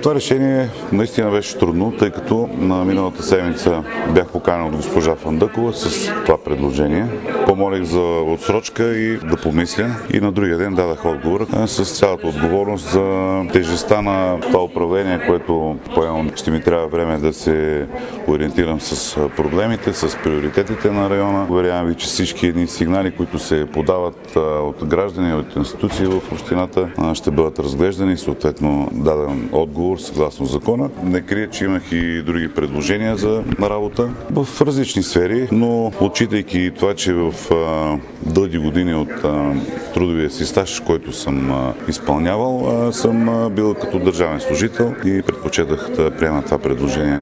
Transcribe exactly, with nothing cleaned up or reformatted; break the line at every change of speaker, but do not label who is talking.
Това решение наистина беше трудно, тъй като на миналата седмица бях поканен от госпожа Фандъкова с това предложение. Помолих за отсрочка и да помисля и на другия ден дадах отговор с цялата отговорност за тежестта на това управление, което поемам. Ще ми трябва време да се ориентирам с проблемите, с приоритетите на района. Уверявам ви, че всички едни сигнали, които се подават от граждани, от институции в общината, ще бъдат разглеждани и съответно даден отговор съгласно закона. Не крия, че имах и други предложения за работа в различни сфери, но отчитайки това, че в а, дълги години от а, трудовия си стаж, който съм а, изпълнявал, а, съм а, бил като държавен служител и предпочетах да приема това предложение.